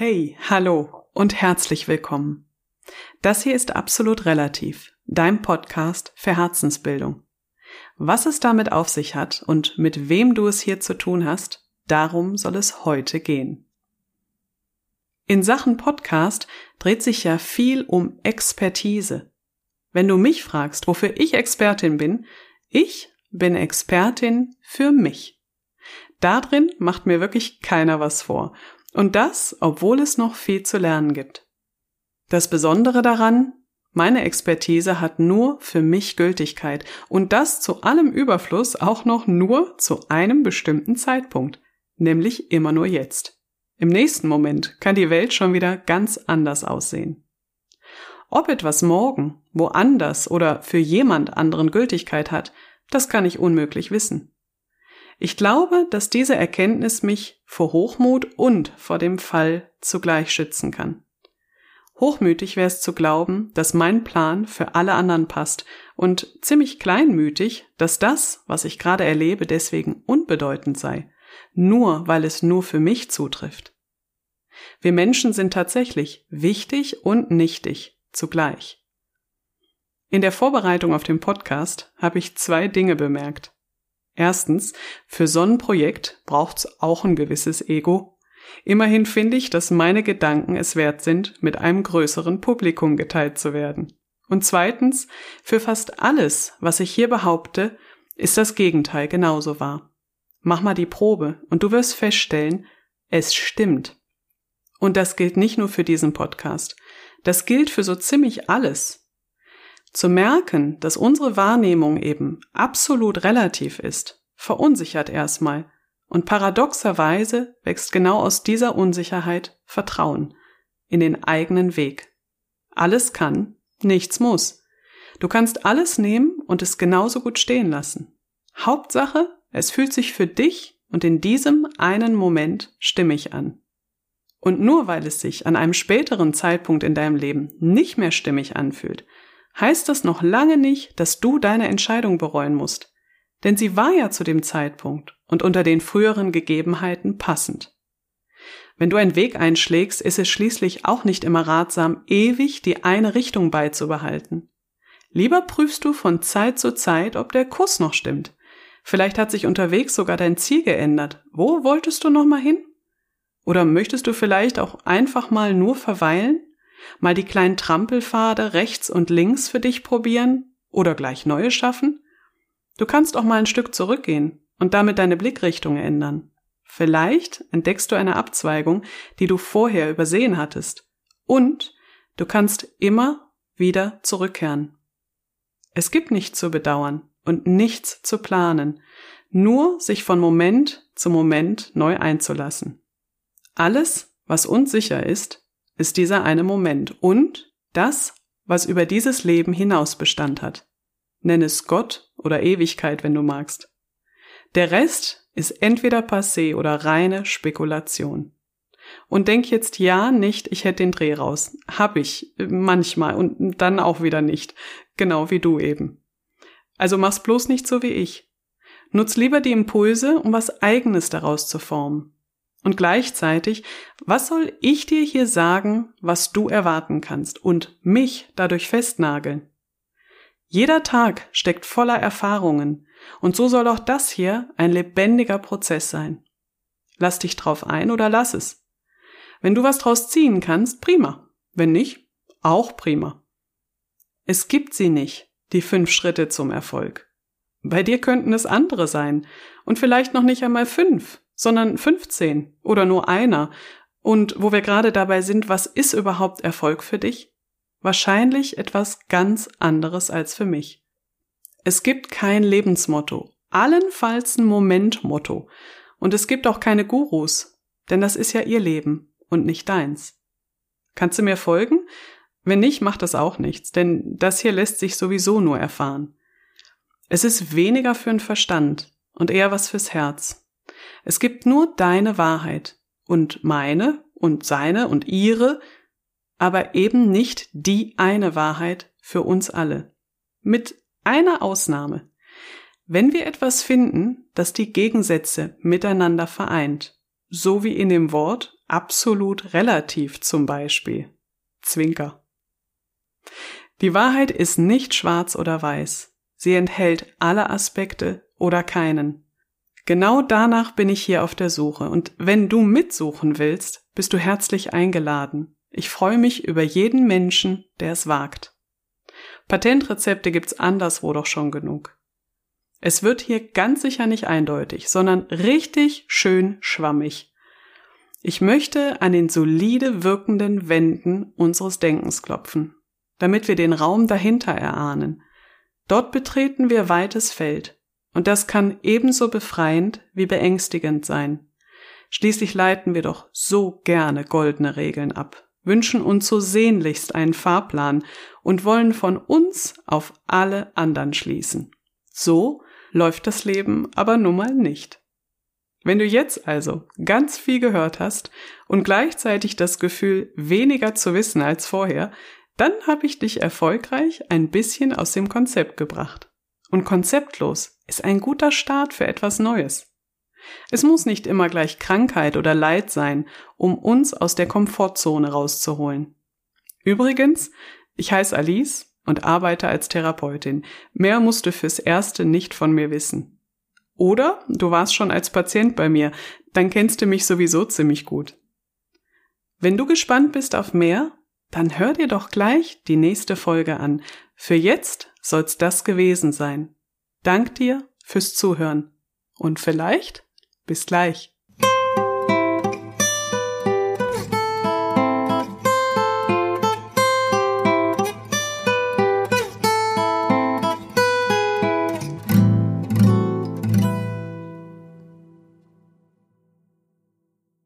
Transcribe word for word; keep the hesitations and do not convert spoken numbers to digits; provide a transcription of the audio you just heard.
Hey, hallo und herzlich willkommen. Das hier ist Absolut Relativ, dein Podcast für Herzensbildung. Was es damit auf sich hat und mit wem du es hier zu tun hast, darum soll es heute gehen. In Sachen Podcast dreht sich ja viel um Expertise. Wenn du mich fragst, wofür ich Expertin bin, ich bin Expertin für mich. Darin macht mir wirklich keiner was vor. Und das, obwohl es noch viel zu lernen gibt. Das Besondere daran, meine Expertise hat nur für mich Gültigkeit und das zu allem Überfluss auch noch nur zu einem bestimmten Zeitpunkt, nämlich immer nur jetzt. Im nächsten Moment kann die Welt schon wieder ganz anders aussehen. Ob etwas morgen, woanders oder für jemand anderen Gültigkeit hat, das kann ich unmöglich wissen. Ich glaube, dass diese Erkenntnis mich vor Hochmut und vor dem Fall zugleich schützen kann. Hochmütig wäre es zu glauben, dass mein Plan für alle anderen passt und ziemlich kleinmütig, dass das, was ich gerade erlebe, deswegen unbedeutend sei, nur weil es nur für mich zutrifft. Wir Menschen sind tatsächlich wichtig und nichtig zugleich. In der Vorbereitung auf den Podcast habe ich zwei Dinge bemerkt. Erstens, für so ein Projekt braucht's auch ein gewisses Ego. Immerhin finde ich, dass meine Gedanken es wert sind, mit einem größeren Publikum geteilt zu werden. Und zweitens, für fast alles, was ich hier behaupte, ist das Gegenteil genauso wahr. Mach mal die Probe und du wirst feststellen, es stimmt. Und das gilt nicht nur für diesen Podcast. Das gilt für so ziemlich alles. Zu merken, dass unsere Wahrnehmung eben absolut relativ ist, verunsichert erstmal. Und paradoxerweise wächst genau aus dieser Unsicherheit Vertrauen in den eigenen Weg. Alles kann, nichts muss. Du kannst alles nehmen und es genauso gut stehen lassen. Hauptsache, es fühlt sich für dich und in diesem einen Moment stimmig an. Und nur weil es sich an einem späteren Zeitpunkt in deinem Leben nicht mehr stimmig anfühlt, heißt das noch lange nicht, dass du deine Entscheidung bereuen musst. Denn sie war ja zu dem Zeitpunkt und unter den früheren Gegebenheiten passend. Wenn du einen Weg einschlägst, ist es schließlich auch nicht immer ratsam, ewig die eine Richtung beizubehalten. Lieber prüfst du von Zeit zu Zeit, ob der Kurs noch stimmt. Vielleicht hat sich unterwegs sogar dein Ziel geändert. Wo wolltest du noch mal hin? Oder möchtest du vielleicht auch einfach mal nur verweilen? Mal die kleinen Trampelpfade rechts und links für dich probieren oder gleich neue schaffen? Du kannst auch mal ein Stück zurückgehen und damit deine Blickrichtung ändern. Vielleicht entdeckst du eine Abzweigung, die du vorher übersehen hattest. Und du kannst immer wieder zurückkehren. Es gibt nichts zu bedauern und nichts zu planen, nur sich von Moment zu Moment neu einzulassen. Alles, was unsicher ist, ist dieser eine Moment und das, was über dieses Leben hinaus Bestand hat. Nenn es Gott oder Ewigkeit, wenn du magst. Der Rest ist entweder passé oder reine Spekulation. Und denk jetzt ja nicht, ich hätte den Dreh raus. Hab ich, manchmal und dann auch wieder nicht. Genau wie du eben. Also mach's bloß nicht so wie ich. Nutz lieber die Impulse, um was Eigenes daraus zu formen. Und gleichzeitig, was soll ich dir hier sagen, was du erwarten kannst und mich dadurch festnageln? Jeder Tag steckt voller Erfahrungen und so soll auch das hier ein lebendiger Prozess sein. Lass dich drauf ein oder lass es. Wenn du was draus ziehen kannst, prima. Wenn nicht, auch prima. Es gibt sie nicht, die fünf Schritte zum Erfolg. Bei dir könnten es andere sein und vielleicht noch nicht einmal fünf, sondern fünfzehn oder nur einer. Und wo wir gerade dabei sind, was ist überhaupt Erfolg für dich? Wahrscheinlich etwas ganz anderes als für mich. Es gibt kein Lebensmotto, allenfalls ein Momentmotto. Und es gibt auch keine Gurus, denn das ist ja ihr Leben und nicht deins. Kannst du mir folgen? Wenn nicht, macht das auch nichts, denn das hier lässt sich sowieso nur erfahren. Es ist weniger für den Verstand und eher was fürs Herz. Es gibt nur deine Wahrheit und meine und seine und ihre, aber eben nicht die eine Wahrheit für uns alle. Mit einer Ausnahme. Wenn wir etwas finden, das die Gegensätze miteinander vereint, so wie in dem Wort absolut relativ zum Beispiel. Zwinker. Die Wahrheit ist nicht schwarz oder weiß. Sie enthält alle Aspekte oder keinen. Genau danach bin ich hier auf der Suche und wenn du mitsuchen willst, bist du herzlich eingeladen. Ich freue mich über jeden Menschen, der es wagt. Patentrezepte gibt's anderswo doch schon genug. Es wird hier ganz sicher nicht eindeutig, sondern richtig schön schwammig. Ich möchte an den solide wirkenden Wänden unseres Denkens klopfen, damit wir den Raum dahinter erahnen. Dort betreten wir weites Feld. Und das kann ebenso befreiend wie beängstigend sein. Schließlich leiten wir doch so gerne goldene Regeln ab, wünschen uns so sehnlichst einen Fahrplan und wollen von uns auf alle anderen schließen. So läuft das Leben aber nun mal nicht. Wenn du jetzt also ganz viel gehört hast und gleichzeitig das Gefühl, weniger zu wissen als vorher, dann habe ich dich erfolgreich ein bisschen aus dem Konzept gebracht. Und konzeptlos ist ein guter Start für etwas Neues. Es muss nicht immer gleich Krankheit oder Leid sein, um uns aus der Komfortzone rauszuholen. Übrigens, ich heiße Alice und arbeite als Therapeutin. Mehr musst du fürs Erste nicht von mir wissen. Oder du warst schon als Patient bei mir, dann kennst du mich sowieso ziemlich gut. Wenn du gespannt bist auf mehr, dann hör dir doch gleich die nächste Folge an. Für jetzt soll's das gewesen sein. Dank dir fürs Zuhören und vielleicht bis gleich.